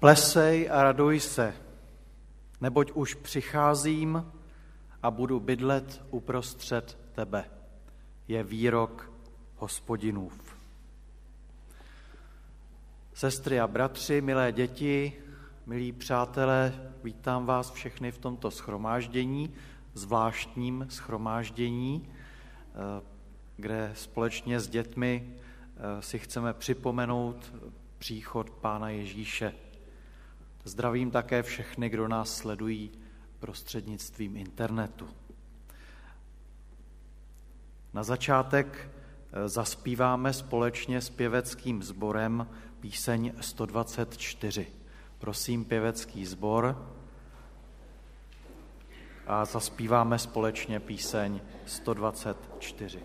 Plesej a raduj se, neboť už přicházím a budu bydlet uprostřed tebe, je výrok Hospodinův. Sestry a bratři, milé děti, milí přátelé, vítám vás všechny v tomto shromáždění, zvláštním shromáždění, kde společně s dětmi si chceme připomenout příchod Pána Ježíše. Zdravím také všechny, kdo nás sledují prostřednictvím internetu. Na začátek zaspíváme společně s pěveckým sborem píseň 124. Prosím pěvecký sbor a zaspíváme společně píseň 124.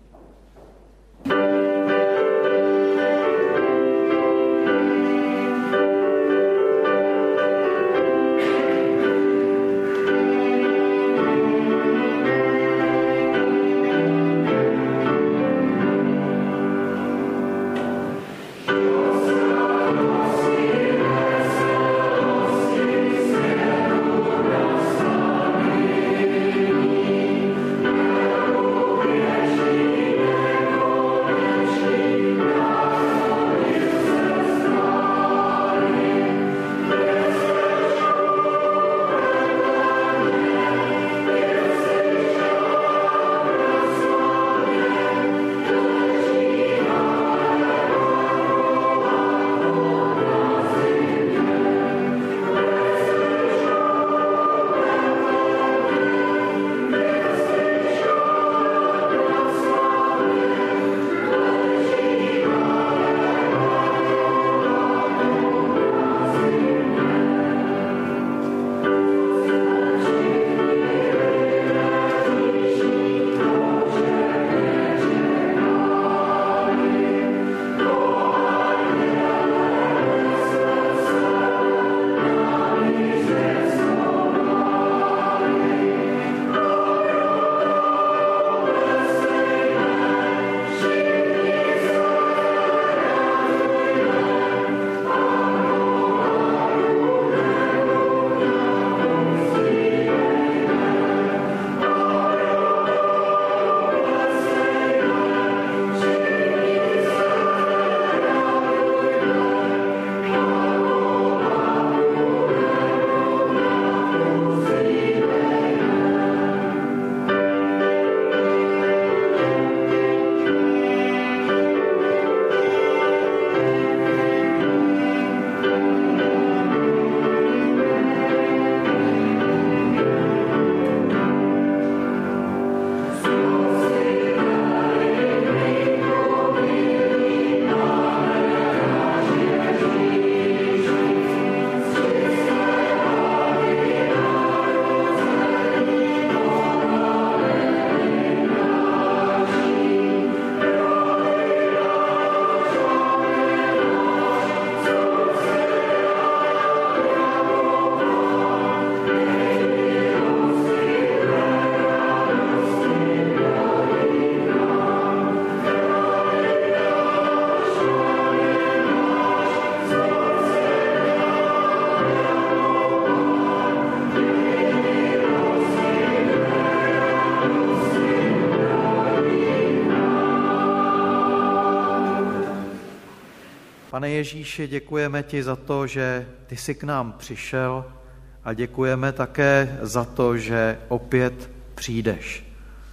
Pane Ježíši, děkujeme ti za to, že ty jsi k nám přišel a děkujeme také za to, že opět přijdeš.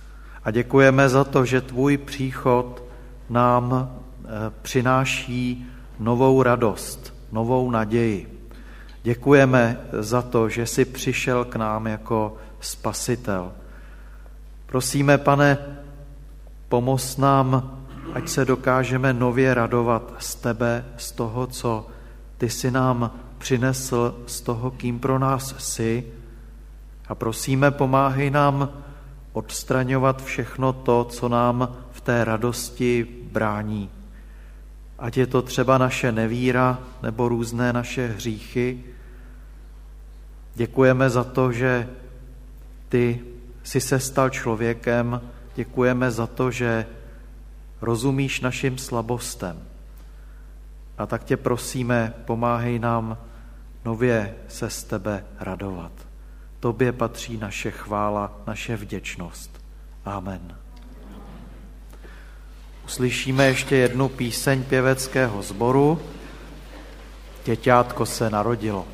A děkujeme za to, že tvůj příchod nám přináší novou radost, novou naději. Děkujeme za to, že jsi přišel k nám jako spasitel. Prosíme, Pane, pomoz nám, ať se dokážeme nově radovat z tebe, z toho, co ty jsi nám přinesl, z toho, kým pro nás jsi. A prosíme, pomáhej nám odstraňovat všechno to, co nám v té radosti brání. Ať je to třeba naše nevíra nebo různé naše hříchy. Děkujeme za to, že ty jsi se stal člověkem. Děkujeme za to, že rozumíš našim slabostem. A tak tě prosíme, pomáhej nám nově se z tebe radovat. Tobě patří naše chvála, naše vděčnost. Amen. Uslyšíme ještě jednu píseň pěveckého sboru. Děťátko se narodilo.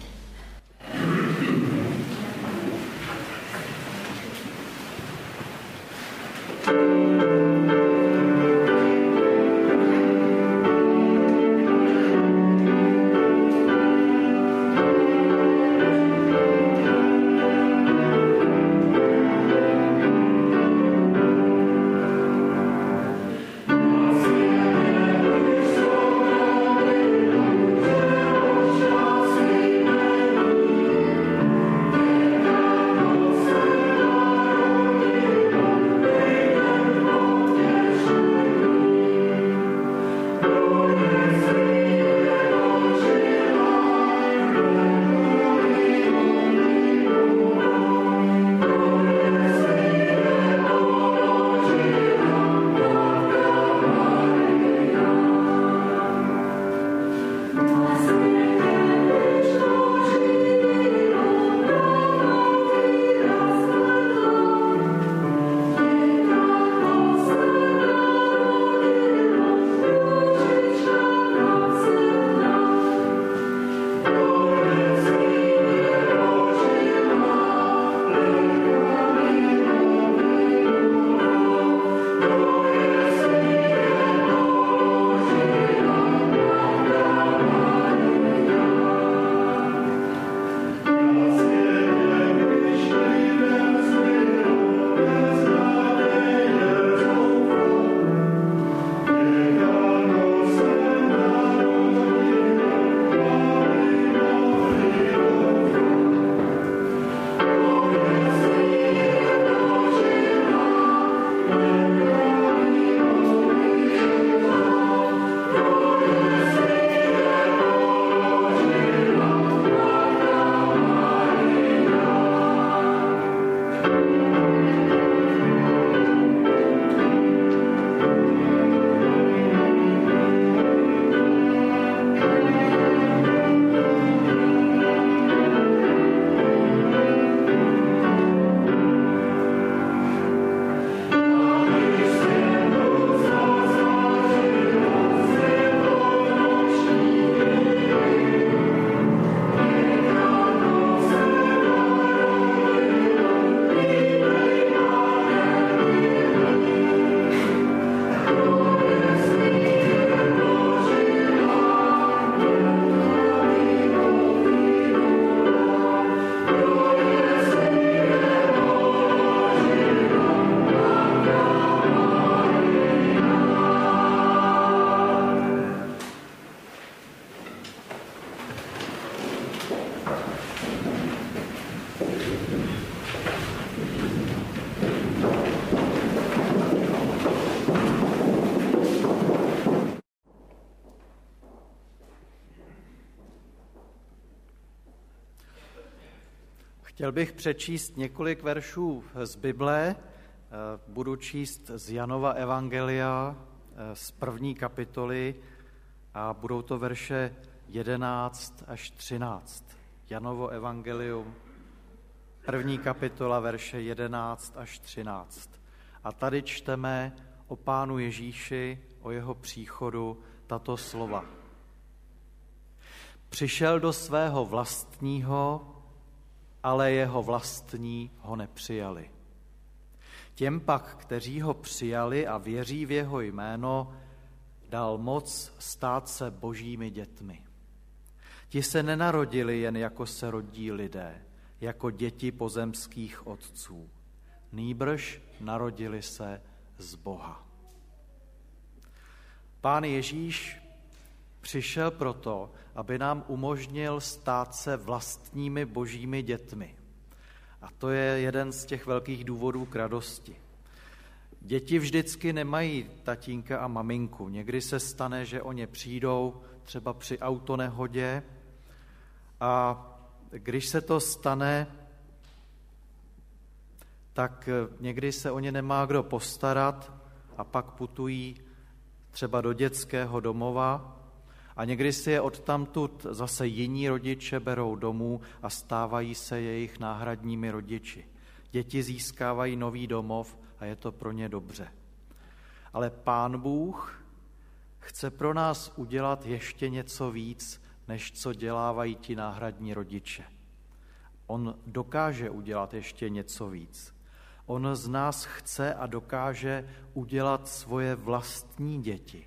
Chtěl bych přečíst několik veršů z Bible. Budu číst z Janova evangelia z 1. kapitoly a budou to verše 11 až 13. Janovo evangelium, 1. kapitola, verše 11 až 13. A tady čteme o Pánu Ježíši, o jeho příchodu tato slova. Přišel do svého vlastního, ale jeho vlastní ho nepřijali. Těm pak, kteří ho přijali a věří v jeho jméno, dal moc stát se božími dětmi. Ti se nenarodili jen jako se rodí lidé, jako děti pozemských otců. Nýbrž narodili se z Boha. Pán Ježíš přišel proto, aby nám umožnil stát se vlastními božími dětmi. A to je jeden z těch velkých důvodů k radosti. Děti vždycky nemají tatínka a maminku. Někdy se stane, že o ně přijdou třeba při autonehodě a když se to stane, tak někdy se o ně nemá kdo postarat a pak putují třeba do dětského domova A někdy si je odtamtud zase jiní rodiče berou domů a stávají se jejich náhradními rodiči. Děti získávají nový domov a je to pro ně dobře. Ale Pán Bůh chce pro nás udělat ještě něco víc, než co dělávají ti náhradní rodiče. On dokáže udělat ještě něco víc. On z nás chce a dokáže udělat svoje vlastní děti.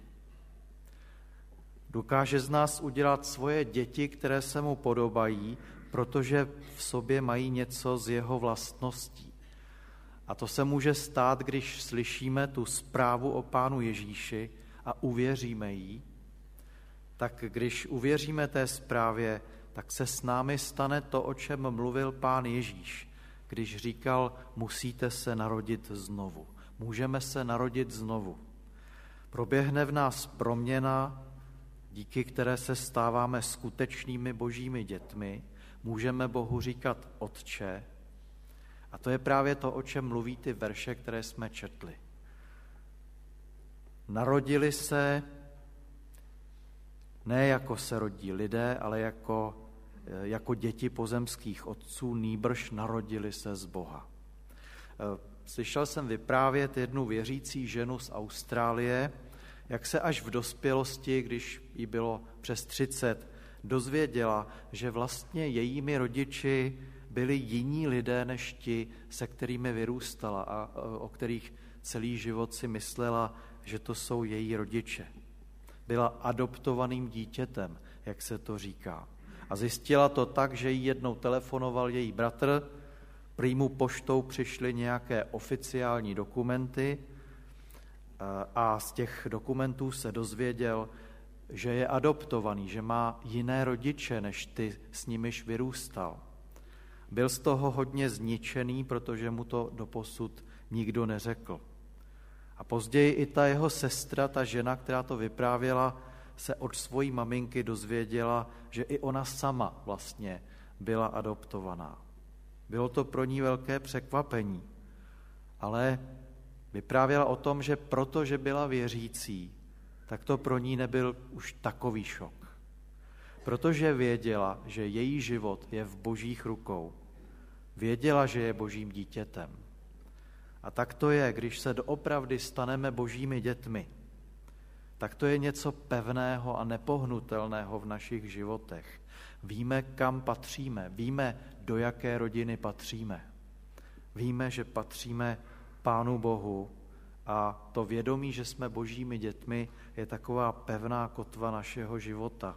Dokáže z nás udělat svoje děti, které se mu podobají, protože v sobě mají něco z jeho vlastností. A to se může stát, když slyšíme tu zprávu o Pánu Ježíši a uvěříme jí, tak když uvěříme té zprávě, tak se s námi stane to, o čem mluvil Pán Ježíš, když říkal, musíte se narodit znovu. Můžeme se narodit znovu. Proběhne v nás proměna, díky které se stáváme skutečnými božími dětmi, můžeme Bohu říkat Otče. A to je právě to, o čem mluví ty verše, které jsme četli. Narodili se ne jako se rodí lidé, ale jako děti pozemských otců, nýbrž narodili se z Boha. Slyšel jsem vyprávět jednu věřící ženu z Austrálie, jak se až v dospělosti, když jí bylo přes 30, dozvěděla, že vlastně jejími rodiči byli jiní lidé než ti, se kterými vyrůstala a o kterých celý život si myslela, že to jsou její rodiče. Byla adoptovaným dítětem, jak se to říká. A zjistila to tak, že jí jednou telefonoval její bratr, prý mu poštou přišly nějaké oficiální dokumenty a z těch dokumentů se dozvěděl, že je adoptovaný, že má jiné rodiče, než ty, s nimiž vyrůstal. Byl z toho hodně zničený, protože mu to doposud nikdo neřekl. A později i ta jeho sestra, ta žena, která to vyprávěla, se od svojí maminky dozvěděla, že i ona sama vlastně byla adoptovaná. Bylo to pro ní velké překvapení, ale vyprávěla o tom, že protože byla věřící, tak to pro ní nebyl už takový šok. Protože věděla, že její život je v božích rukou. Věděla, že je božím dítětem. A tak to je, když se doopravdy staneme božími dětmi, tak to je něco pevného a nepohnutelného v našich životech. Víme, kam patříme, víme, do jaké rodiny patříme. Víme, že patříme Pánu Bohu a to vědomí, že jsme božími dětmi, je taková pevná kotva našeho života.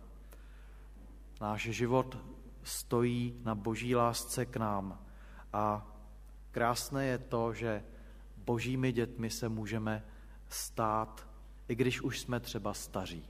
Náš život stojí na boží lásce k nám a krásné je to, že božími dětmi se můžeme stát, i když už jsme třeba staří.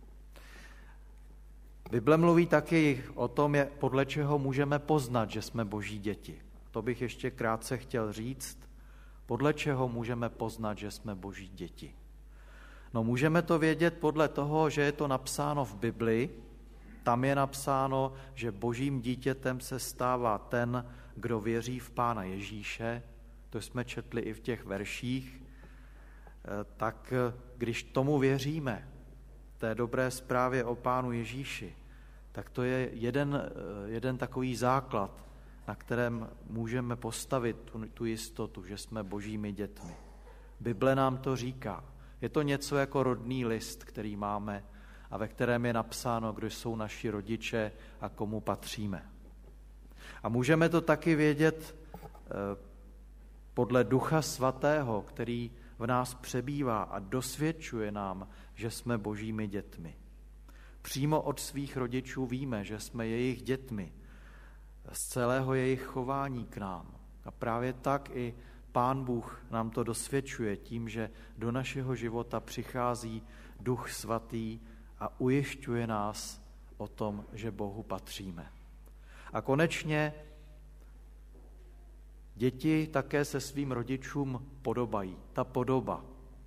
Bible mluví taky o tom, podle čeho můžeme poznat, že jsme boží děti. To bych ještě krátce chtěl říct. Podle čeho můžeme poznat, že jsme boží děti? No, můžeme to vědět podle toho, že je to napsáno v Bibli. Tam je napsáno, že božím dítětem se stává ten, kdo věří v Pána Ježíše. To jsme četli i v těch verších. Tak když tomu věříme, té dobré zprávě o Pánu Ježíši, tak to je jeden takový základ, na kterém můžeme postavit tu jistotu, že jsme božími dětmi. Bible nám to říká. Je to něco jako rodný list, který máme a ve kterém je napsáno, kdo jsou naši rodiče a komu patříme. A můžeme to taky vědět podle Ducha Svatého, který v nás přebývá a dosvědčuje nám, že jsme božími dětmi. Přímo od svých rodičů víme, že jsme jejich dětmi, z celého jejich chování k nám. A právě tak i Pán Bůh nám to dosvědčuje tím, že do našeho života přichází Duch Svatý a ujišťuje nás o tom, že Bohu patříme. A konečně děti také se svým rodičům podobají. Ta podoba.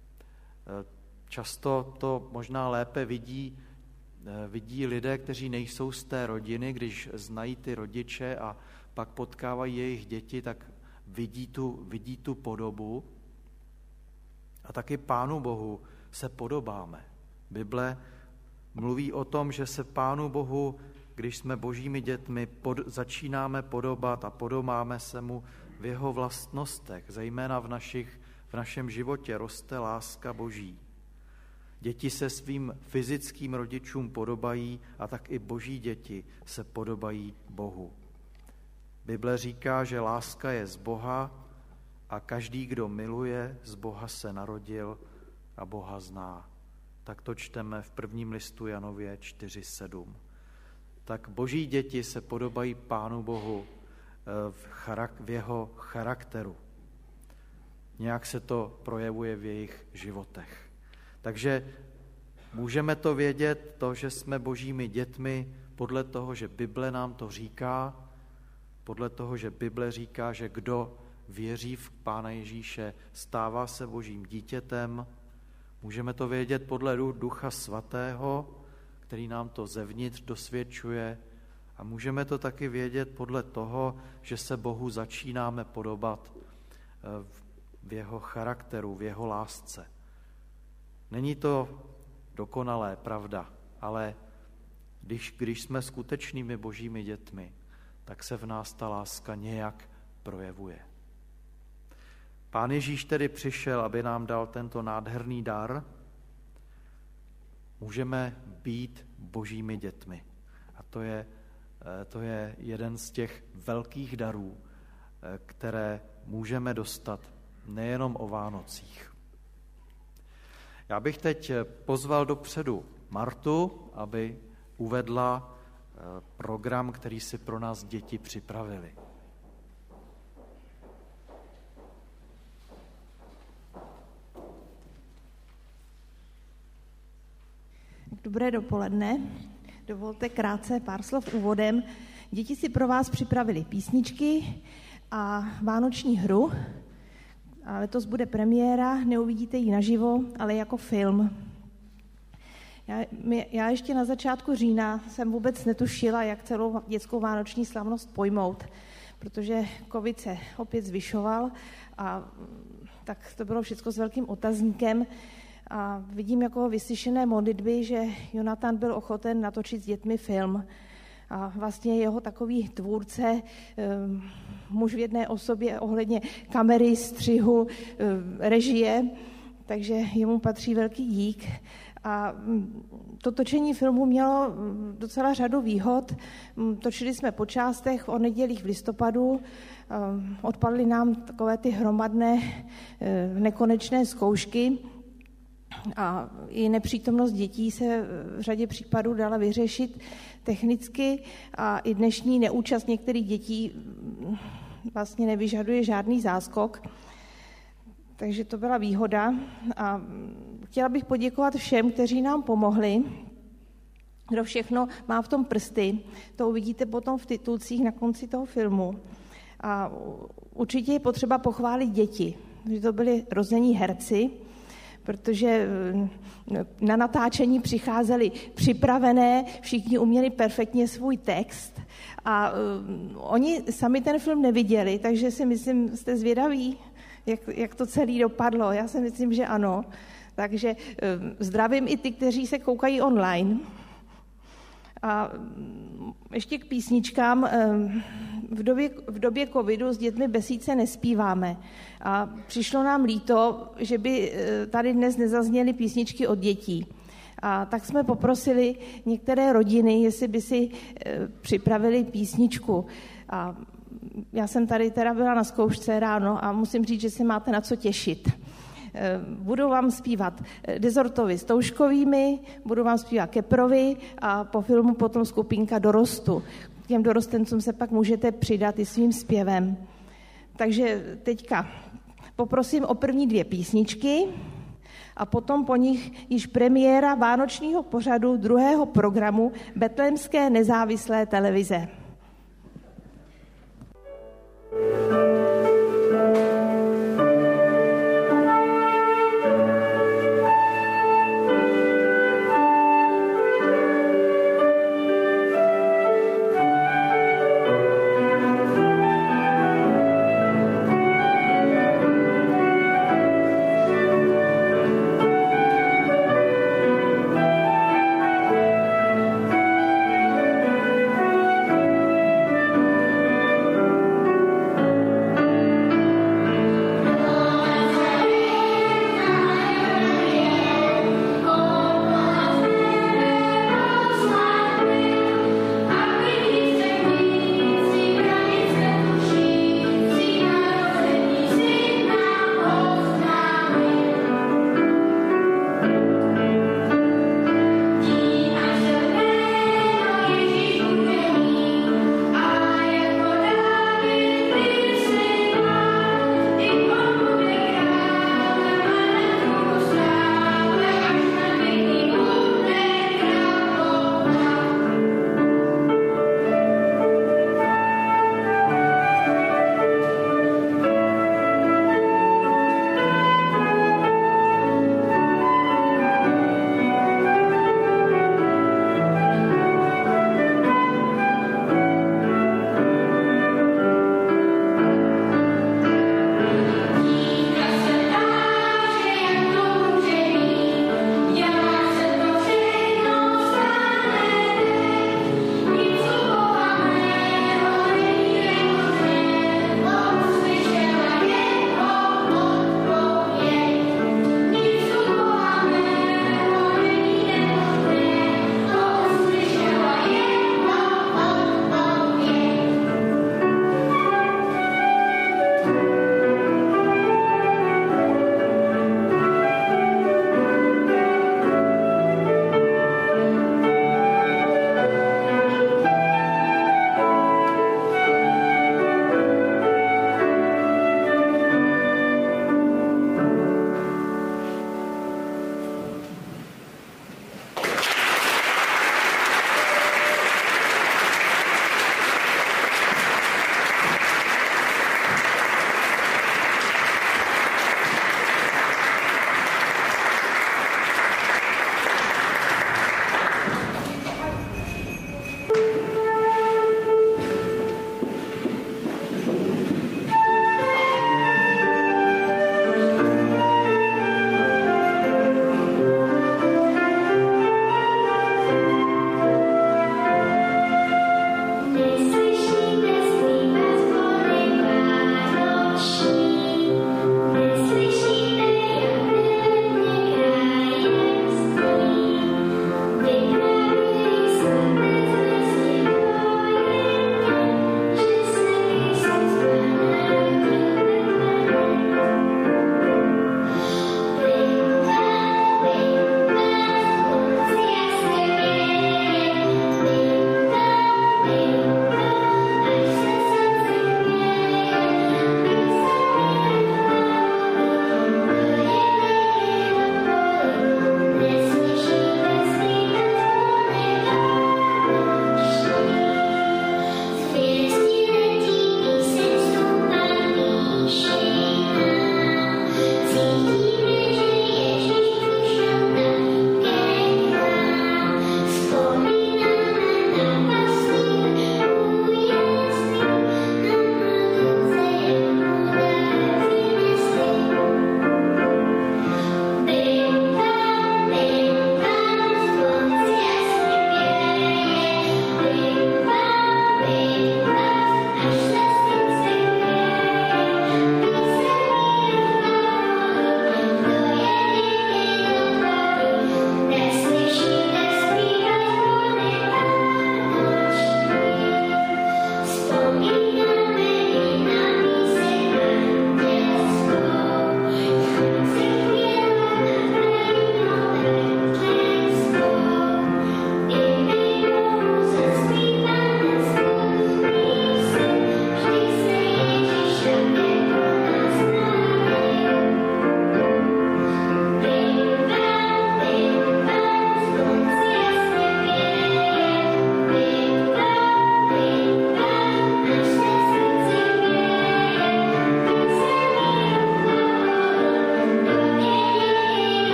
Často to možná lépe vidí lidé, kteří nejsou z té rodiny, když znají ty rodiče a pak potkávají jejich děti, tak vidí tu podobu. A taky Pánu Bohu se podobáme. Bible Mluví o tom, že se Pánu Bohu, když jsme božími dětmi, začínáme podobat a podobáme se mu v jeho vlastnostech, zejména v našem životě roste láska Boží. Děti se svým fyzickým rodičům podobají a tak i boží děti se podobají Bohu. Bible říká, že láska je z Boha a každý, kdo miluje, z Boha se narodil a Boha zná. Tak to čteme v 1. listu Janově 4:7. Tak boží děti se podobají Pánu Bohu v jeho charakteru. Nějak se to projevuje v jejich životech. Takže můžeme to vědět, to, že jsme božími dětmi, podle toho, že Bible nám to říká, podle toho, že Bible říká, že kdo věří v Pána Ježíše, stává se božím dítětem. Můžeme to vědět podle Ducha Svatého, který nám to zevnitř dosvědčuje, a můžeme to taky vědět podle toho, že se Bohu začínáme podobat v jeho charakteru, v jeho lásce. Není to dokonalé, pravda, ale když jsme skutečnými božími dětmi, tak se v nás ta láska nějak projevuje. Pán Ježíš tedy přišel, aby nám dal tento nádherný dar. Můžeme být božími dětmi. A to je jeden z těch velkých darů, které můžeme dostat nejenom o Vánocích. Já bych teď pozval dopředu Martu, aby uvedla program, který si pro nás děti připravili. Dobré dopoledne. Dovolte krátce pár slov úvodem. Děti si pro vás připravili písničky a vánoční hru. A letos bude premiéra, neuvidíte ji naživo, ale jako film. Já ještě na začátku října jsem vůbec netušila, jak celou dětskou vánoční slavnost pojmout, protože covid se opět zvyšoval a tak to bylo všechno s velkým otazníkem. A vidím jako vyslyšené modlitby, že Jonatan byl ochoten natočit s dětmi film. A vlastně jeho takový tvůrce, muž v jedné osobě ohledně kamery, střihu, režie, takže jemu patří velký dík. A to točení filmu mělo docela řadu výhod. Točili jsme po částech, o nedělích v listopadu, odpadly nám takové ty hromadné nekonečné zkoušky, a i nepřítomnost dětí se v řadě případů dala vyřešit technicky a i dnešní neúčast některých dětí vlastně nevyžaduje žádný záskok. Takže to byla výhoda a chtěla bych poděkovat všem, kteří nám pomohli, kdo všechno má v tom prsty. To uvidíte potom v titulcích na konci toho filmu. A určitě je potřeba pochválit děti, že to byli rození herci, protože na natáčení přicházeli připravené, všichni uměli perfektně svůj text a oni sami ten film neviděli, takže si myslím, jste zvědaví, jak to celé dopadlo. Já si myslím, že ano. Takže zdravím i ty, kteří se koukají online. A ještě k písničkám. V době covidu s dětmi besídce nespíváme. A přišlo nám líto, že by tady dnes nezazněly písničky od dětí. A tak jsme poprosili některé rodiny, jestli by si připravili písničku. A já jsem tady teda byla na zkoušce ráno a musím říct, že se máte na co těšit. Budou vám zpívat Dezortovi s Touškovými, budou vám zpívat Keprovi a po filmu potom skupinka Dorostu. K těm dorostencům se pak můžete přidat i svým zpěvem. Takže teďka poprosím o první 2 písničky a potom po nich již premiéra vánočního pořadu 2. programu Betlémské nezávislé televize.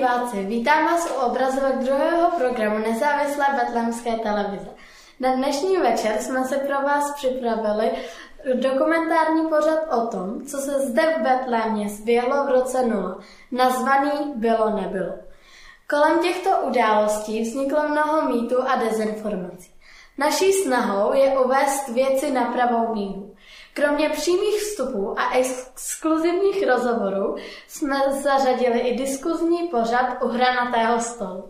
diváci, vítám vás u obrazovek druhého programu nezávislé betlémské televize. Na dnešní večer jsme se pro vás připravili dokumentární pořad o tom, co se zde v Betlémě zběhlo v roce 0, nazvaný Bylo nebylo. Kolem těchto událostí vzniklo mnoho mýtů a dezinformací. Naší snahou je uvést věci na pravou míru. Kromě přímých vstupů a exkluzivních rozhovorů jsme zařadili i diskuzní pořad u hranatého stolu.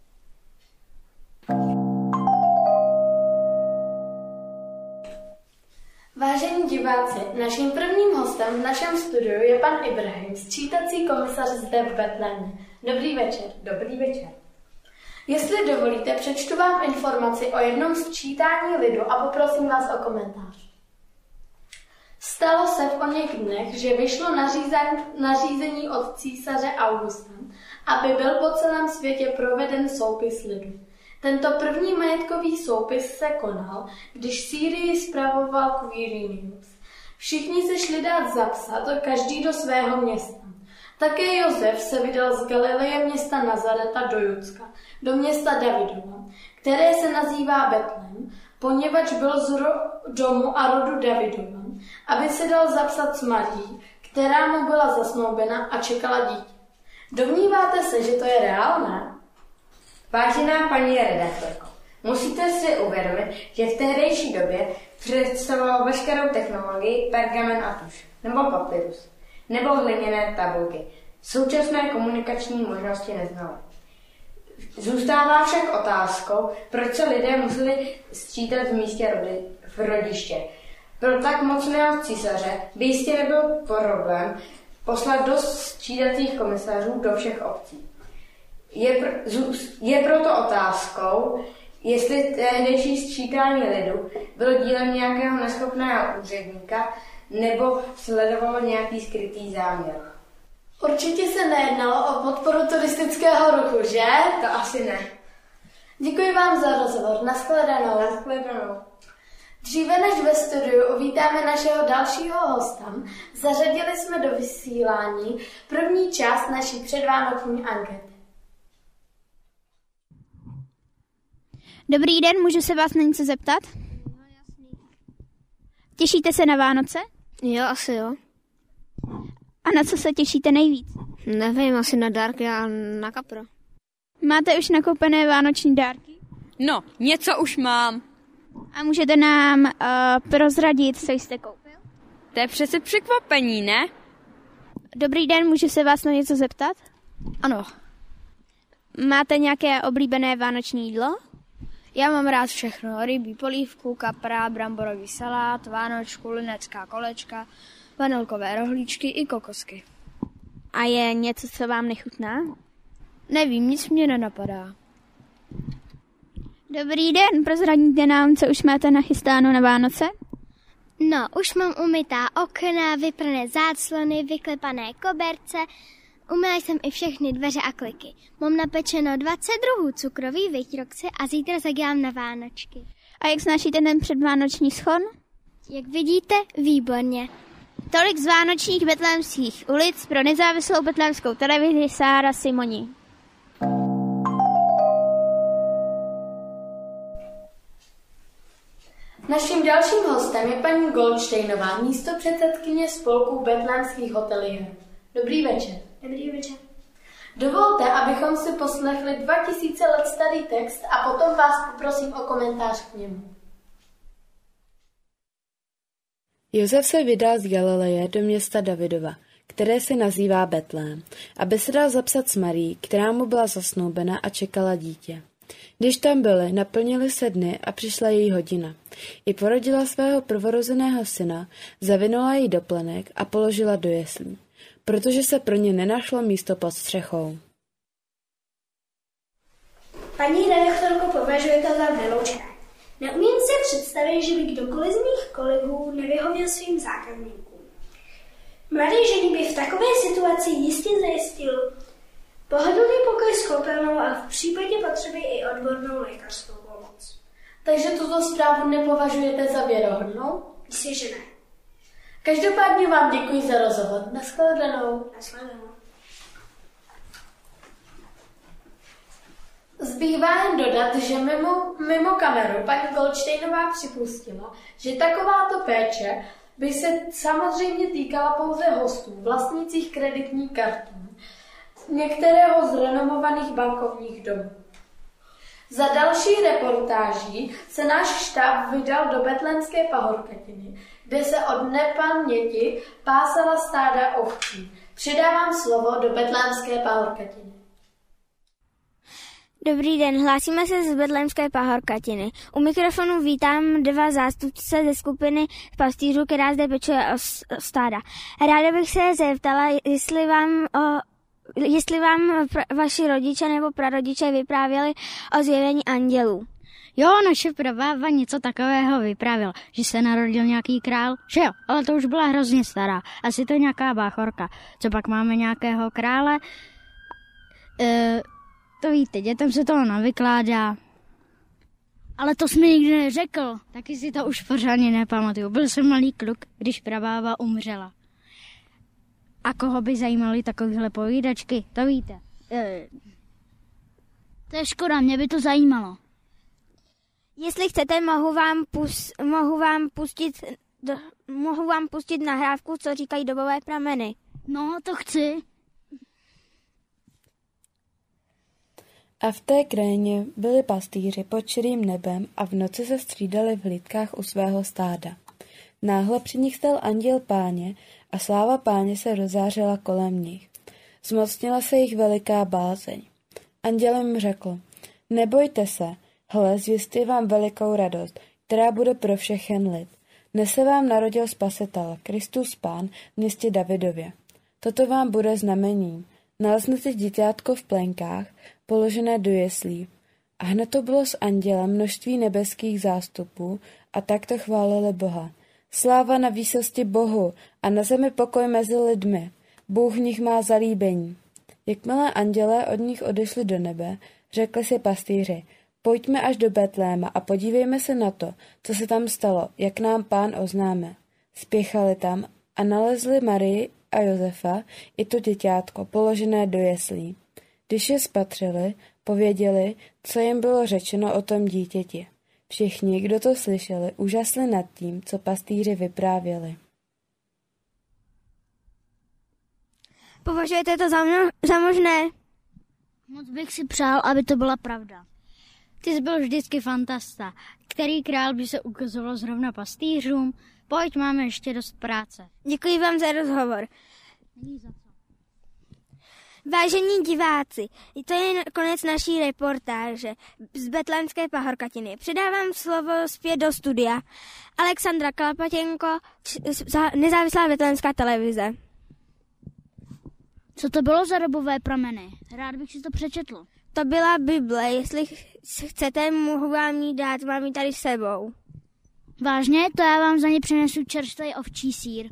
Vážení diváci, naším prvním hostem v našem studiu je pan Ibrahim, sčítací komisař zde v Betlémě. Dobrý večer. Dobrý večer. Jestli dovolíte, přečtu vám informaci o jednom sčítání lidu a poprosím vás o komentář. Stalo se v oněch dnech, že vyšlo nařízení od císaře Augusta, aby byl po celém světě proveden soupis lidu. Tento první majetkový soupis se konal, když Sýrii spravoval Quirinius. Všichni se šli dát zapsat, každý do svého města. Také Josef se vydal z Galileje města Nazareta do Judska, do města Davidova, které se nazývá Betlém, poněvadž byl z domu a rodu Davidova, aby se dal zapsat s Marií, která mu byla zasnoubena a čekala dítě. Domníváte se, že to je reálné? Vážená paní redaktorko, musíte si uvědomit, že v tehdejší době představoval veškerou technologii pergamen a tuš, nebo papyrus, nebo hliněné tabulky. Současné komunikační možnosti neznali. Zůstává však otázkou, proč se lidé museli sčítat v místě v rodiště. Pro tak mocného císaře by jistě nebyl problém poslat dost sčítacích komisařů do všech obcí. Je proto otázkou, jestli tehdejší sčítání lidu bylo dílem nějakého neschopného úředníka nebo sledovalo nějaký skrytý záměr. Určitě se nejednalo o podporu turistického ruchu, že? To asi ne. Děkuji vám za rozhovor. Nashledanou. Nashledanou. Dříve než ve studiu uvítáme našeho dalšího hosta, zařadili jsme do vysílání první část naší předvánoční ankety. Dobrý den, můžu se vás na něco zeptat? No, jasný. Těšíte se na Vánoce? Jo, asi jo. A na co se těšíte nejvíc? Nevím, asi na dárky a na kapro. Máte už nakoupené vánoční dárky? No, něco už mám. A můžete nám prozradit, co jste koupil? To je přece překvapení, ne? Dobrý den, můžu se vás na něco zeptat? Ano. Máte nějaké oblíbené vánoční jídlo? Já mám rád všechno. Rybí polívku, kapra, bramborový salát, vánočku, linecká kolečka, vanilkové rohlíčky i kokosky. A je něco, co vám nechutná? Nevím, nic mě nenapadá. Dobrý den, prozradíte nám, co už máte nachystáno na Vánoce? No, už mám umytá okna, vyprané záclony, vyklepané koberce, umyla jsem i všechny dveře a kliky. Mám napečeno 20 druhů cukroví vytrokce a zítra zadělám na Vánočky. A jak snášíte ten předvánoční schon? Jak vidíte, výborně. Tolik z vánočních betlémských ulic pro nezávislou betlémskou televizi Sára Simoni. Naším dalším hostem je paní Goldsteinová, místopředsedkyně spolku betlémských hotelierů. Dobrý večer. Dobrý večer. Dovolte, abychom si poslechli 2000 let starý text a potom vás poprosím o komentář k němu. Josef se vydal z Galileje do města Davidova, které se nazývá Betlém, aby se dal zapsat s Marií, která mu byla zasnoubena a čekala dítě. Když tam byli, naplnili se dny a přišla její hodina. I porodila svého prvorozeného syna, zavinula jej do plenek a položila do jeslí, protože se pro ně nenašlo místo pod střechou. Paní redaktorko, považuji to za vyloučené. Neumím si představit, že by kdokoliv z mých kolegů nevyhověl svým zákazníkům. Mladý ženy by v takové situaci jistě zajistil pohodlný pokoj s koupelnou a v případě potřeby i odbornou lékařskou pomoc. Takže tuto zprávu nepovažujete za věrohodnou? Myslím, že ne. Každopádně vám děkuji za rozhovor. Nashledanou. Nashledanou. Zbývá jen dodat, že mimo kameru paní Goldsteinová připustila, že takováto péče by se samozřejmě týkala pouze hostů, vlastnících kreditní kartu, některého z renomovaných bankovních domů. Za další reportáží se náš štáb vydal do Betlémské pahorkatiny, kde se od nepaměti pásala stáda ovcí. Předávám slovo do Betlémské pahorkatiny. Dobrý den, hlásíme se z Betlémské pahorkatiny. U mikrofonu vítám 2 zástupce ze skupiny pastýřů, která zde pečuje o stáda. Ráda bych se zeptala, jestli vám vaši rodiče nebo prarodiče vyprávěli o zjevení andělů. Jo, naše prabába něco takového vyprávěl, že se narodil nějaký král, že jo, ale to už byla hrozně stará, asi to nějaká báchorka. Co pak máme nějakého krále? To víte, dětem se toho navykládá. Ale to jsi mi nikdy neřekl, taky si to už pořádně nepamatuju. Byl jsem malý kluk, když prabába umřela. A koho by zajímaly takovéhle povídačky, to víte. To je škoda, mě by to zajímalo. Jestli chcete, mohu vám pustit nahrávku, co říkají dobové prameny. No, to chci. A v té krajině byli pastýři pod širým nebem a v noci se střídali v hlídkách u svého stáda. Náhle při nich stal anděl Páně a sláva Páně se rozářila kolem nich. Zmocnila se jich veliká bázeň. Anděl jim řekl, nebojte se, hle, zvěstuji vám velikou radost, která bude pro všechen lid. Dnes se vám narodil Spasitel, Kristus Pán v městě Davidově. Toto vám bude znamením. Naleznete děťátko v plenkách, položené do jeslí. A hned to bylo s andělem množství nebeských zástupů a takto chválili Boha. Sláva na výsosti Bohu a na zemi pokoj mezi lidmi. Bůh v nich má zalíbení. Jakmile andělé od nich odešli do nebe, řekli si pastýři, pojďme až do Betléma a podívejme se na to, co se tam stalo, jak nám Pán oznáme. Spěchali tam a nalezli Marii a Josefa i to děťátko, položené do jeslí. Když je spatřili, pověděli, co jim bylo řečeno o tom dítěti. Všichni, kdo to slyšeli, úžasli nad tím, co pastýři vyprávěli. Považujete to za možné? Moc bych si přál, aby to byla pravda. Ty jsi byl vždycky fantasta. Který král by se ukazoval zrovna pastýřům? Pojď, máme ještě dost práce. Děkuji vám za rozhovor. Není za co. Vážení diváci, to je konec naší reportáže z Betlémské pahorkatiny. Předávám slovo zpět do studia. Alexandra Klapatěnko, nezávislá betlémská televize. Co to bylo za dobové prameny? Rád bych si to přečetl. To byla Bible, jestli chcete, mohu vám ji dát, mám ji tady s sebou. Vážně? To já vám za ně přinesu čerstvý ovčí sýr.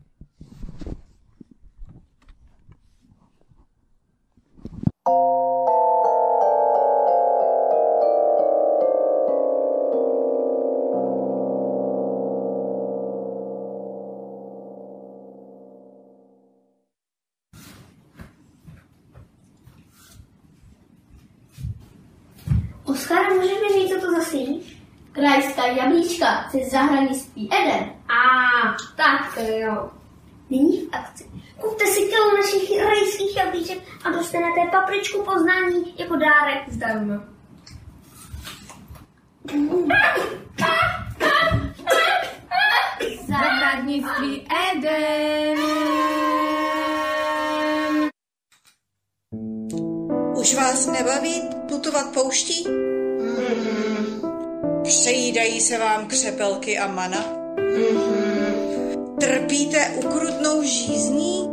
Oskar, můžeš mi říct, co to za síť? Krajská jablíčka ze zahradnictví Eden. Tak jo. Nyní v akci. Kupte si kilo našich rajských jablíček a dostanete papričku poznání jako dárek zdarma. Zahradnictví Eden. Už vás nebaví putovat pouští? Přejídají se vám křepelky a mana? Trpíte ukrutnou žízní?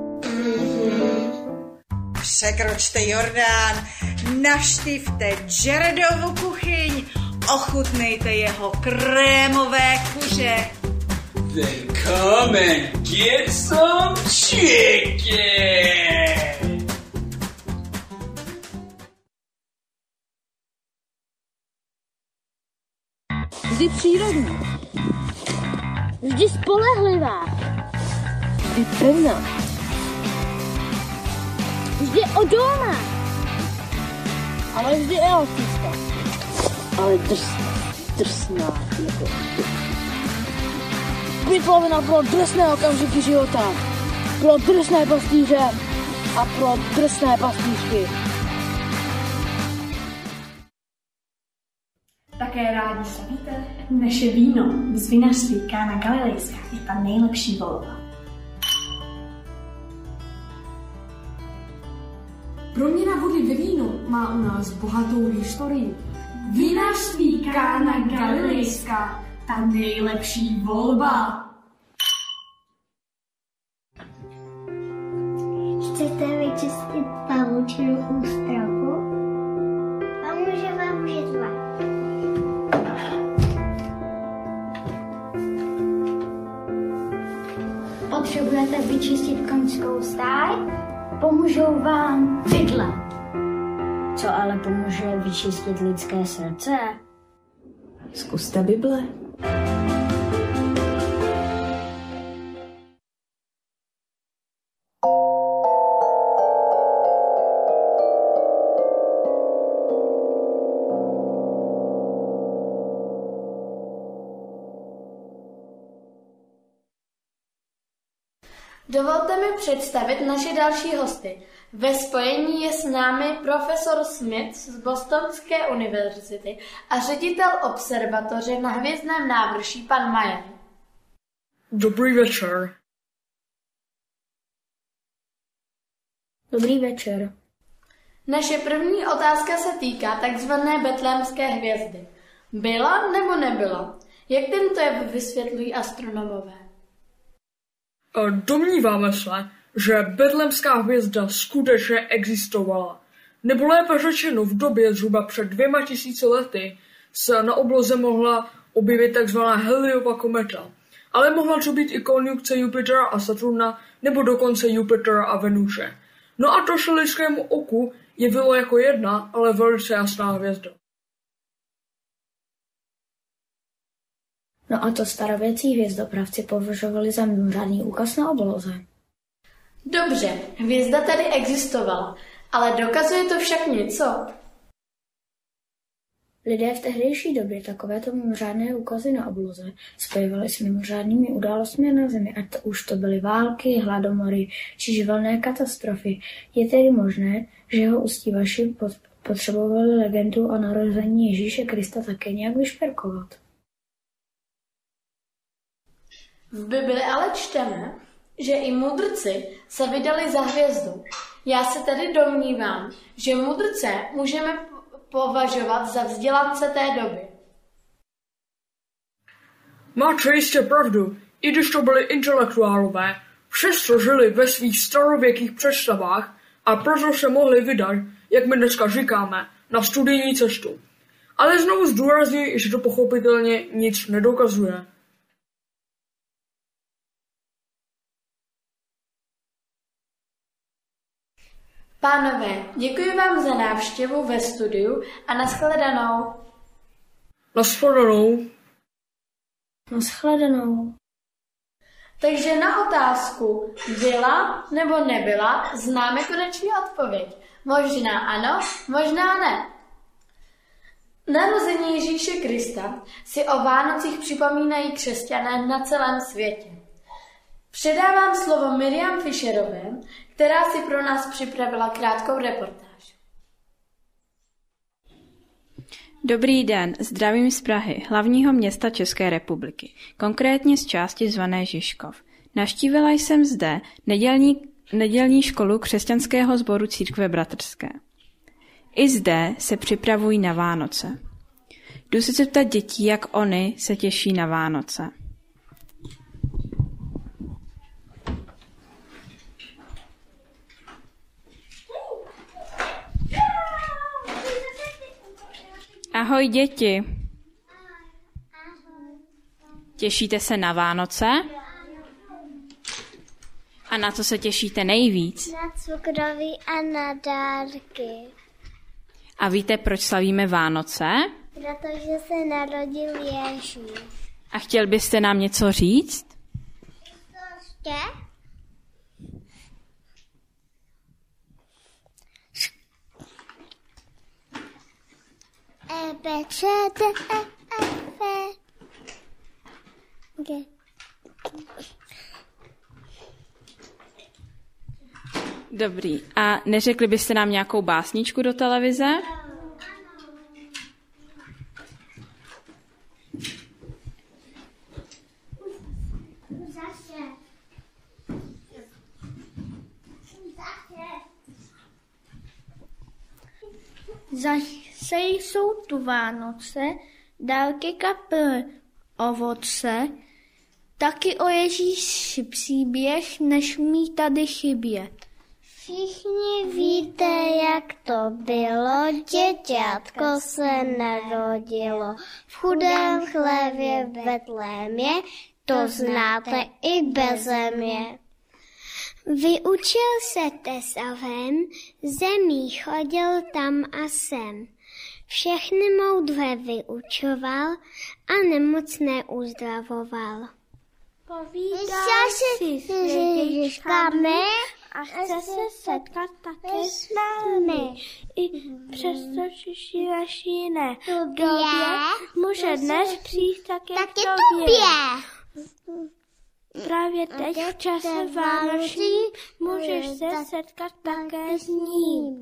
Překročte Jordán, navštivte Jaredovu kuchyň, ochutnejte jeho krémové kuře. Then come and get some chicken! Vždy přírodní. Vždy spolehlivá. Vždy pevná. Vždy odolná. Ale vždy elastická. ale drsná. Vyplavena pro drsné okamžiky života, pro drsné pastýře a pro drsné pastýřky. Také rádi slavíte? Naše víno z vinařství Kána Galilejská je ta nejlepší volba. Proměna vody ve víno má u nás bohatou historii. Vinařství Kána Galilejská, ta nejlepší volba. Chcete vyčistit pavučinu ústrahu? Pomůže vám židla. Potřebujete vyčistit koňskou stáj? Pomůžou vám vidle. Co ale pomůže vyčistit lidské srdce? Zkuste Bible. Dovolte mi představit naše další hosty. Ve spojení je s námi profesor Smith z Bostonské univerzity a ředitel observatoře na Hvězdném návrší pan Mayer. Dobrý večer. Dobrý večer. Naše první otázka se týká takzvané betlémské hvězdy. Byla nebo nebyla? Jak tento jev vysvětlují astronomové? Domníváme se, že betlémská hvězda skutečně existovala. Nebo lépe řečeno, v době zhruba před 2000 lety se na obloze mohla objevit tzv. Halleyova kometa. Ale mohla to být i konjunkce Jupitera a Saturna, nebo dokonce Jupitera a Venuše. No a to se lidskému oku jevilo jako jedna, ale velice jasná hvězda. No a to starověcí hvězdopravci považovali za mimořádný úkaz na obloze. Dobře, hvězda tady existovala, ale dokazuje to však něco. Lidé v tehdejší době takovéto mimořádné úkazy na obloze spojovali s mimořádnými událostmi na Zemi, ať to už to byly války, hladomory či živelné katastrofy. Je tedy možné, že jeho uctívači potřebovali legendu o narození Ježíše Krista také nějak vyšperkovat. V Bibli ale čteme, že i mudrci se vydali za hvězdu. Já se tedy domnívám, že mudrce můžeme považovat za vzdělance té doby. Máte jistě pravdu, i když to byli intelektuálové, přesto žili ve svých starověkých představách a proto se mohli vydat, jak my dneska říkáme, na studijní cestu. Ale znovu zdůrazňuji, že to pochopitelně nic nedokazuje. Pánové, děkuji vám za návštěvu ve studiu a nashledanou. Nashledanou. Nashledanou. Takže na otázku byla nebo nebyla známe konečně odpověď. Možná ano, možná ne. Narození Ježíše Krista si o Vánocích připomínají křesťané na celém světě. Předávám slovo Miriam Fischerové, která si pro nás připravila krátkou reportáž. Dobrý den, zdravím z Prahy, hlavního města České republiky, konkrétně z části zvané Žižkov. Navštívila jsem zde nedělní školu křesťanského sboru Církve bratrské. I zde se připravují na Vánoce. Jdu se zeptat dětí, jak oni se těší na Vánoce. Ahoj děti. Těšíte se na Vánoce? A na co se těšíte nejvíc? Na cukroví a na dárky. A víte, proč slavíme Vánoce? Protože se narodil Ježíš. A chtěl byste nám něco říct? Ještě? B, C, D, E, F, G. Dobrý. A neřekli byste nám nějakou básničku do televize? Zase jsou tu Vánoce, dálky kapely ovoce, taky o Ježíši příběh nesmí tady chybět. Všichni víte, jak to bylo, děťátko se narodilo. V chudém chlévě v Betlémě, to znáte i beze mě. Vyučil se tesavem, zemí chodil tam a sem. Všechny moudré vyučoval a nemocné uzdravoval. Povídá si s dědičkami a chce se setkat také s námi. I přesto, že žije v jiné době, může dnes přijít taky k tobě. Právě teď v čase vánoční můžeš se setkat také s ním.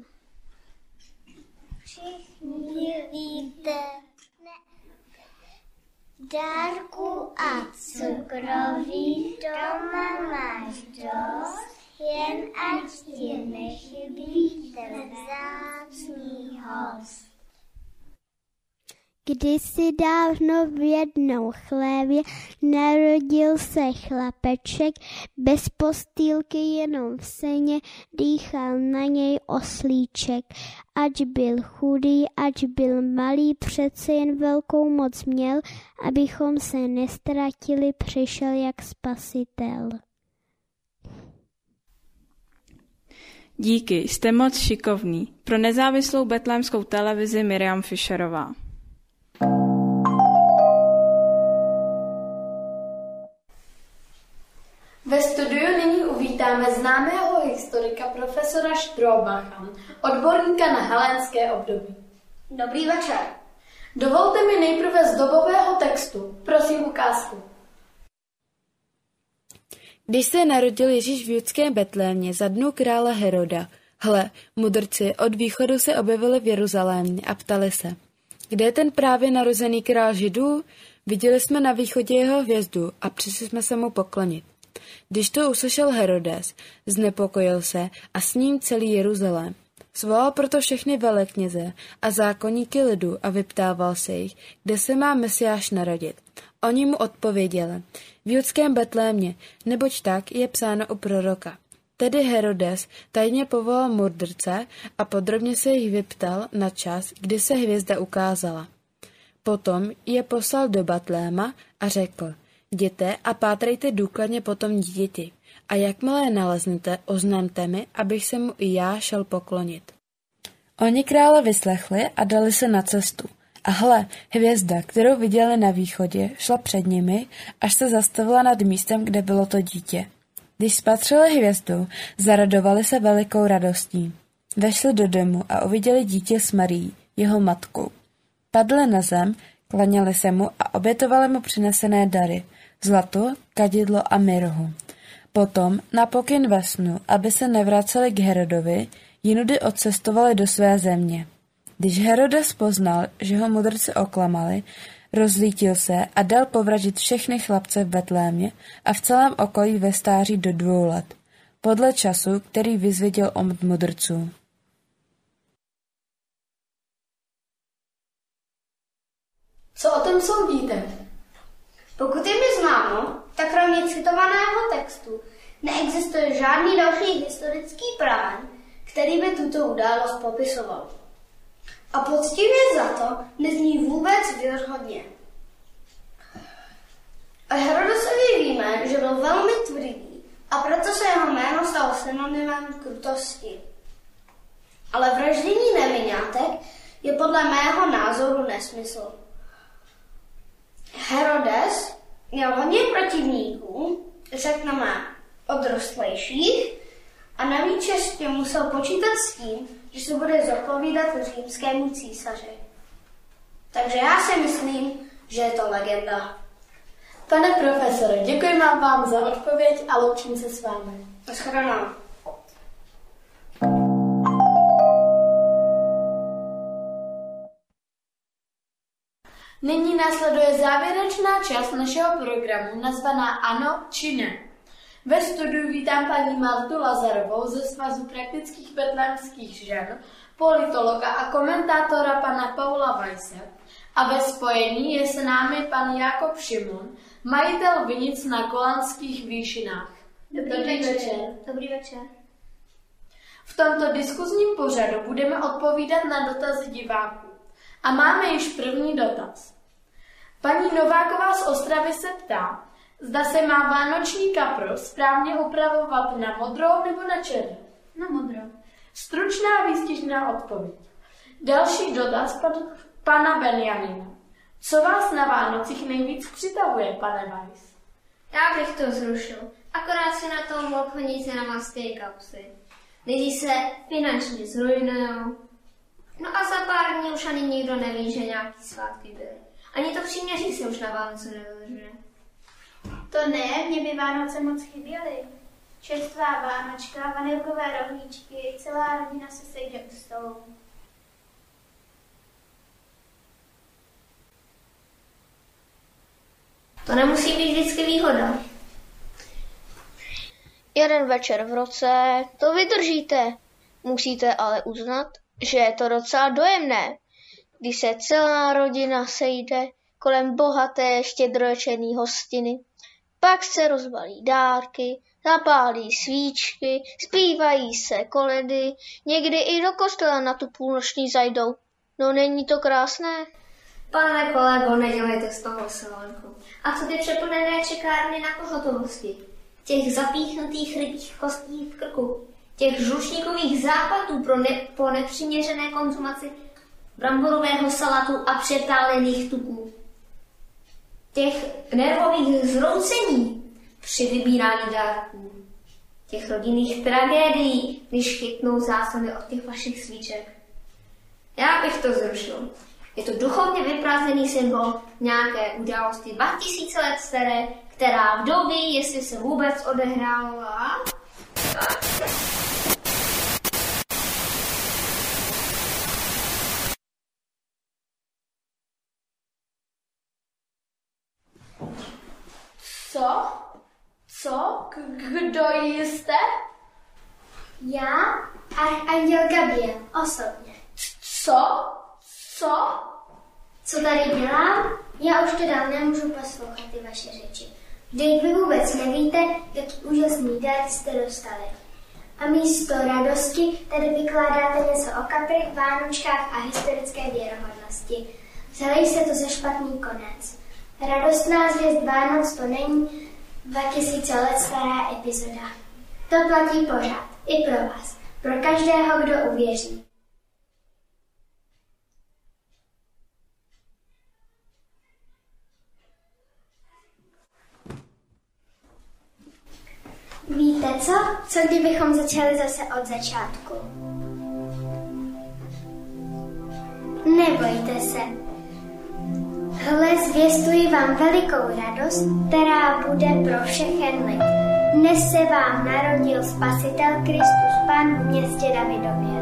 Všichni víte, dárku a cukroví doma máš dost, jen ať ti nechybí ten vzácný host. Kdysi dávno v jednou chlévě narodil se chlapeček, bez postýlky jenom v seně dýchal na něj oslíček. Ač byl chudý, ač byl malý, přece jen velkou moc měl, abychom se nestratili, přišel jak spasitel. Díky, jste moc šikovný. Pro nezávislou betlémskou televizi Miriam Fischerová. Ve studiu nyní uvítáme známého historika profesora Štrobacha, odborníka na helénské období. Dobrý večer. Dovolte mi nejprve z dobového textu. Prosím ukázku. Když se narodil Ježíš v judském Betlémě za dnů krále Heroda, hle, mudrci od východu se objevili v Jeruzalémě a ptali se, kde je ten právě narozený král Židů? Viděli jsme na východě jeho hvězdu a přišli jsme se mu poklonit. Když to uslyšel Herodes, znepokojil se a s ním celý Jeruzalém. Svolal proto všechny velekněze a zákonníky lidu a vyptával se jich, kde se má Mesiáš narodit. Oni mu odpověděli, v judském Betlémě, neboť tak je psáno u proroka. Tedy Herodes tajně povolal mudrce a podrobně se jich vyptal na čas, kdy se hvězda ukázala. Potom je poslal do Betléma a řekl, jděte a pátrejte důkladně po tom dítěti a jakmile je naleznete, oznamte mi, abych se mu i já šel poklonit. Oni krále vyslechli a dali se na cestu. A hle, hvězda, kterou viděli na východě, šla před nimi, až se zastavila nad místem, kde bylo to dítě. Když spatřili hvězdu, zaradovali se velikou radostí. Vešli do domu a uviděli dítě s Marií, jeho matkou. Padli na zem, klaněli se mu a obětovali mu přinesené dary, zlato, kadidlo a mirhu. Potom, na pokyn ve snu, aby se nevraceli k Herodovi, jinudy odcestovali do své země. Když Herodes poznal, že ho mudrci oklamali, rozlítil se a dal povraždit všechny chlapce v Betlémě a v celém okolí ve stáří do 2 let, podle času, který vyzvěděl od mudrců. Co o tom soudíte? Pokud je mi známo, tak kromě citovaného textu neexistuje žádný další historický pramen, který by tuto událost popisoval. A poctivě za to nezní vůbec věrohodně. O Herodesovi víme, že byl velmi tvrdý a proto se jeho jméno stalo synonymem krutosti. Ale vraždění nevinátek je podle mého názoru nesmysl. Herodes měl hodně protivníků, řekneme odrostlejších, a navíc ještě musel počítat s tím, že se bude zodpovídat římskému císaři. Takže já si myslím, že je to legenda. Pane profesore, děkuji vám za odpověď a loučím se s vámi. Naschledanou. Nyní následuje závěrečná část našeho programu nazvaná Ano či ne. Ve studiu vítám paní Martu Lazarovou ze Svazu praktických betlémských žen, politologa a komentátora pana Paula Weisse a ve spojení je s námi pan Jakob Šimon, majitel vinic na Golanských výšinách. Dobrý večer. Dobrý večer. V tomto diskuzním pořadu budeme odpovídat na dotazy diváků. A máme již první dotaz. Paní Nováková z Ostravy se ptá, zda se má vánoční kapro správně upravovat na modrou nebo na černou? Na modrou. Stručná výstižná odpověď. Další dotaz pana Benjamina. Co vás na Vánocích nejvíc přitahuje, pane Weiss? Já bych to zrušil. Akorát se na tom obchodníci namastějí kapsy. Lidi se finančně zrujnujou. No a za pár dní už ani nikdo neví, že nějaký svátky byly. Ani to příměří se už na Vánoce nedodržuje. To ne, mě by Vánoce moc chyběly. Čerstvá vánočka, vanilkové rohlíčky, celá rodina se sejde u stolu. To nemusí být vždycky výhoda. Jeden večer v roce to vydržíte. Musíte ale uznat, že je to docela dojemné, když se celá rodina sejde kolem bohaté štědrovečerní hostiny. Pak se rozbalí dárky, zapálí svíčky, zpívají se koledy, někdy i do kostela na tu půlnoční zajdou. No není to krásné? Pane kolego, nedělejte z toho silonku. A co ty přeplněné čekárny na pohotovosti? Těch zapíchnutých rybích kostí v krku, těch žlučníkových záplatů po nepřiměřené konzumaci bramborového salatu a přetálených tuků. Těch nervových zroucení při vybírání dárků. Těch rodinných tragédií, když chytnou zásady od těch vašich svíček. Já bych to zrušil. Je to duchovně vyprázdněný symbol nějaké události 2000 let staré, která v době, jestli se vůbec odehrála. Co? Kdo jste? Já, Archanděl Gabriel, osobně. Co? Co tady dělám? Já už to dál nemůžu poslouchat ty vaše řeči. Vždyť vy vůbec nevíte, jaký úžasný dar jste dostali. A místo radosti tady vykládáte něco o kaprech, vánočkách a historické věrohodnosti. Vzali jste to za špatný konec. Radostná zvěst Vánoc to není 2000 let stará epizoda. To platí pořád, i pro vás, pro každého, kdo uvěří. Víte co? Co kdybychom začali zase od začátku? Nebojte se. Hle, zvěstuji vám velikou radost, která bude pro všechen lid. Dnes se vám narodil Spasitel Kristus, Pán v městě Davidově.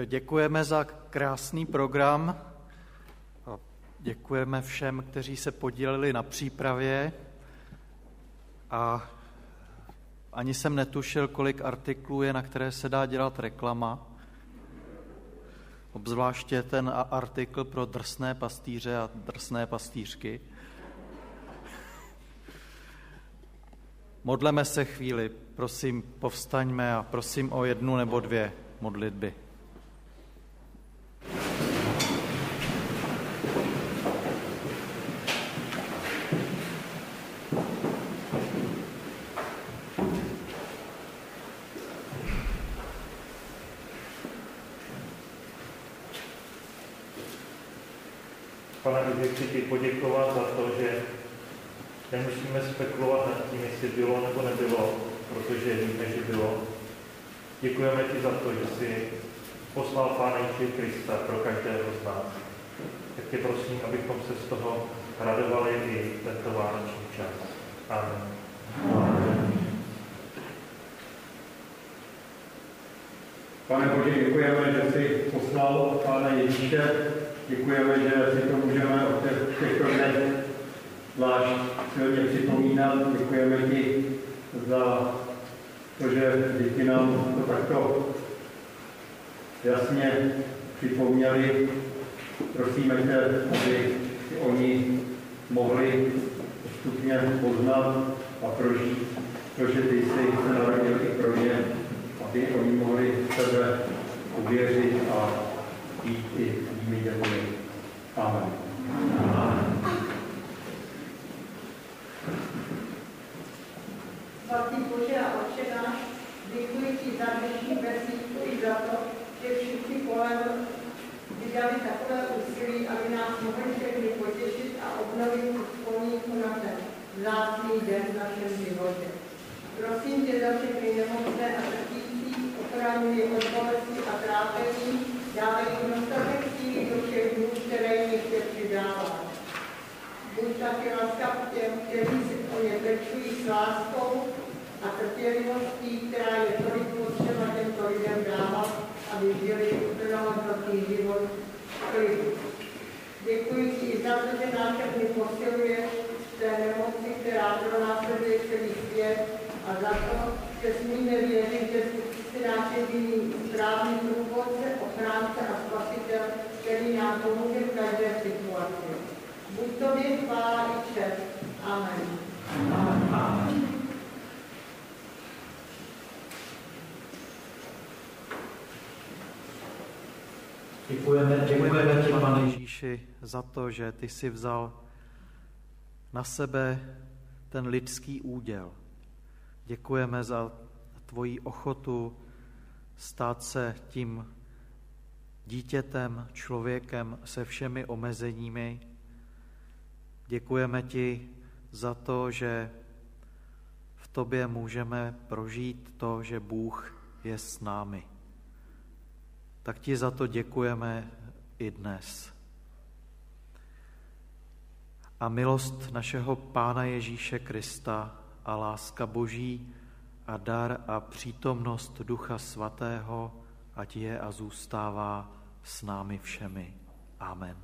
děkujeme za krásný program. Děkujeme všem, kteří se podíleli na přípravě. A ani jsem netušil, kolik artiklů je, na které se dá dělat reklama. Obzvláště ten artikl pro drsné pastýře a drsné pastýřky. Modleme se chvíli, prosím, povstaňme a prosím o 1 nebo 2 modlitby. Pane, chci ti poděkovat za to, že nemusíme spekulovat nad tím, jestli bylo nebo nebylo, protože víme, že bylo. Děkujeme ti za to, že jsi poslal Pána Ježíše Krista pro každého z nás. Tak tě prosím, abychom se z toho radovali i tento vánoční čas. Amen. Pane Bože, děkujeme, že jsi poslal Pána Ježíše. Děkujeme, že si to můžeme o těchto dnech zvlášť silně připomínat. Děkujeme ti za to, že děti nám to takto jasně připomněli. Prosíme tě, aby si oni mohli postupně poznat a prožít to, že ty jsi se narodil i pro ně, aby oni mohli sebe uvěřit a jít i svými dělami. Amen. Svatý Bože a Otče náš, děkuji ti za dnešní besídku i za to, že všichni kolem vydali takové úsilí, aby nás mohli všechny potěšit a obnovit vzpomínku na ten vzácný den v našem životě. Prosím tě za všechny nemocné a trpící, ochraňuj je od bolesti a trápení, dávej jim dostatek síly do všech dnů, které jim ještě přidává. Buď taky laskav těm, kteří si o ně pečují s láskou a trpělivostí, která je tolik potřeba těmto lidem dávat, aby žili plnohodnotný život v klidu. Děkuji ti i za to, že nás všechny posiluješ v té nemoci, která pro nás sleduje celý svět, a za to, že smíme věřit, že jsi náš jediný správný průvodce, ochránce a spasitel, který nám pomůže v každé situaci. Buď tobě chvála i čest. Amen. Amen. Děkujeme ti, Pane Ježíši, za to, že ty jsi vzal na sebe ten lidský úděl. Děkujeme za tvoji ochotu stát se tím dítětem, člověkem se všemi omezeními. Děkujeme ti za to, že v tobě můžeme prožít to, že Bůh je s námi. Tak ti za to děkujeme i dnes. A milost našeho Pána Ježíše Krista a láska Boží a dar a přítomnost Ducha Svatého, ať je a zůstává s námi všemi. Amen.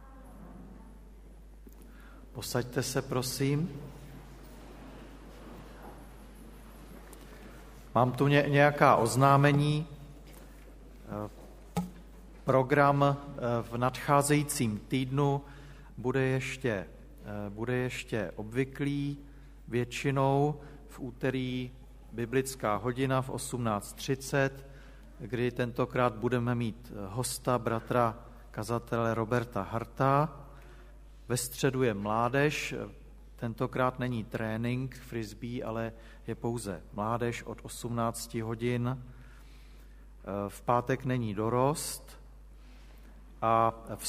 Posaďte se, prosím. Mám tu nějaká oznámení. Program v nadcházejícím týdnu bude ještě obvyklý, většinou v úterý biblická hodina v 18:30, kdy tentokrát budeme mít hosta, bratra kazatele Roberta Harta. Ve středu je mládež, tentokrát není trénink frisbee, ale je pouze mládež od 18 hodin. V pátek není dorost a v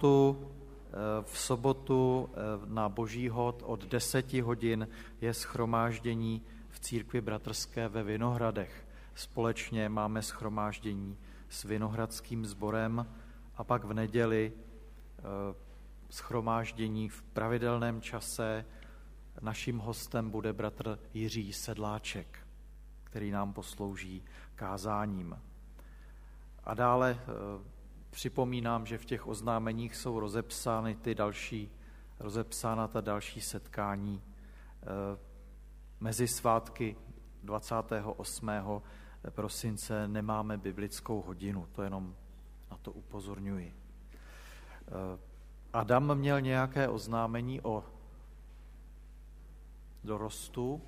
sobotu na Boží hod od 10 hodin je shromáždění v církvi bratrské ve Vinohradech. Společně máme shromáždění s Vinohradským sborem a pak v neděli shromáždění v pravidelném čase. Naším hostem bude bratr Jiří Sedláček, který nám poslouží kázáním. A dále připomínám, že v těch oznámeních jsou rozepsána ta další setkání mezi svátky 28. prosince nemáme biblickou hodinu, to jenom na to upozorňuji. Adam měl nějaké oznámení o dorostu.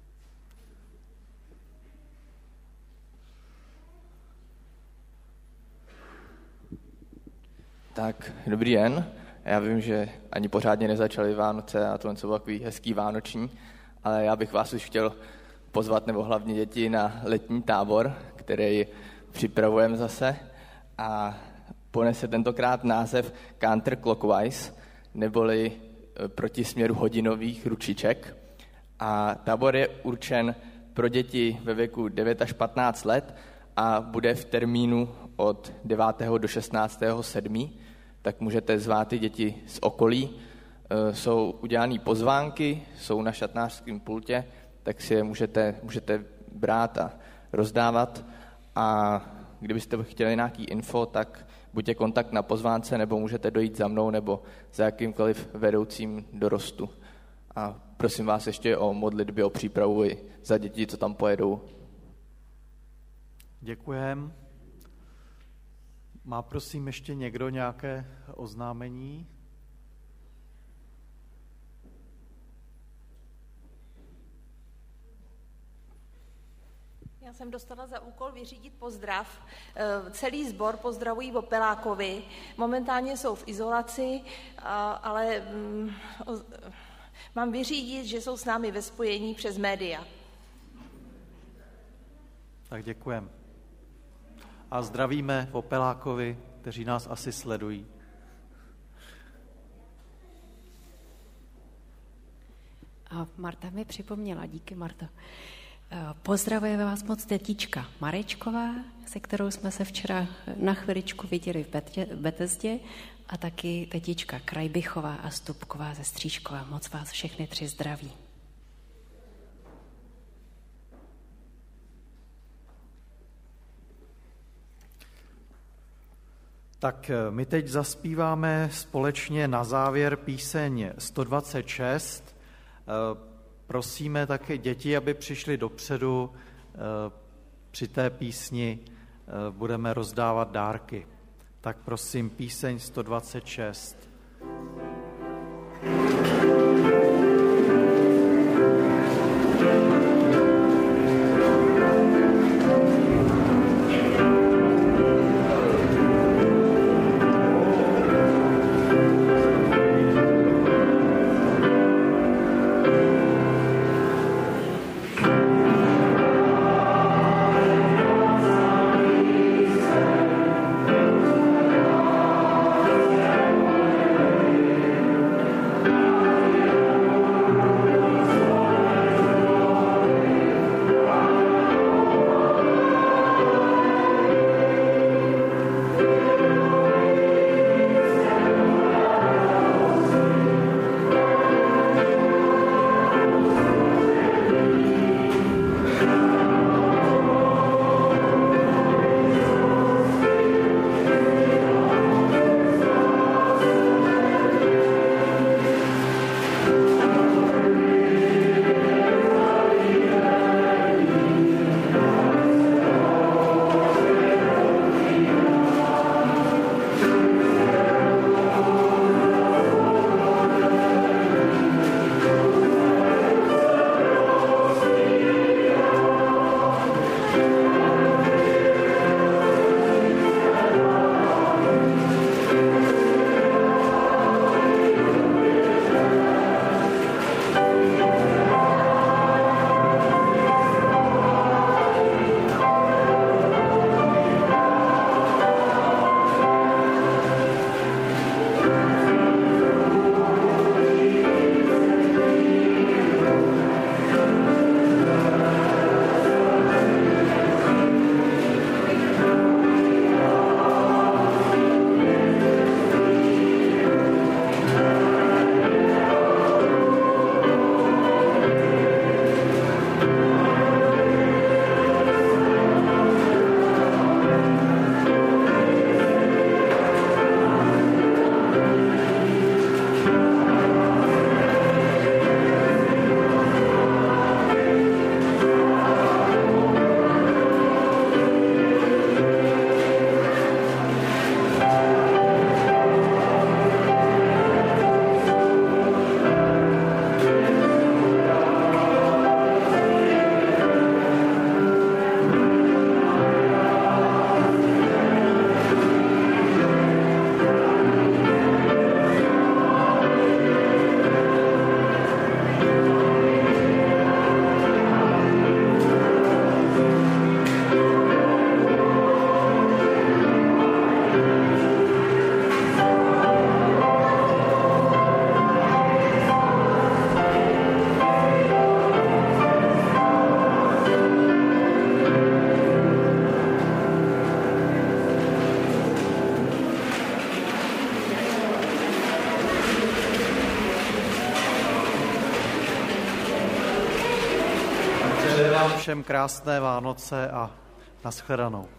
Tak, dobrý den. Já vím, že ani pořádně nezačaly Vánoce a tohle jsou takový hezký vánoční, ale já bych vás už chtěl pozvat, nebo hlavně děti, na letní tábor, který připravujeme zase a ponese tentokrát název Counterclockwise, neboli proti směru hodinových ručiček. A tábor je určen pro děti ve věku 9 až 15 let a bude v termínu od 9. do 16. 7. Tak můžete zvát i děti z okolí. Jsou udělané pozvánky, jsou na šatnářském pultě, tak si je můžete brát a rozdávat. A kdybyste chtěli nějaký info, tak buďte kontakt na pozvánce, nebo můžete dojít za mnou, nebo za jakýmkoliv vedoucím dorostu. A prosím vás ještě o modlitby, o přípravu i za děti, co tam pojedou. Děkujem. Má prosím ještě někdo nějaké oznámení? Já jsem dostala za úkol vyřídit pozdrav. Celý sbor pozdravují v Opelákovi. Momentálně jsou v izolaci, ale mám vyřídit, že jsou s námi ve spojení přes média. Tak děkujeme. A zdravíme v Opelákovi, kteří nás asi sledují. A Marta mi připomněla, díky Marto. Pozdravuje vás moc tetička Marečková, se kterou jsme se včera na chviličku viděli v Betezdě, a taky tetička Krajbichová a Stupková ze Stříškova. Moc vás všechny 3 zdraví. Tak my teď zaspíváme společně na závěr píseň 126. Prosíme také děti, aby přišli dopředu. Při té písni budeme rozdávat dárky. Tak prosím, píseň 126. vám všem krásné Vánoce a nashledanou.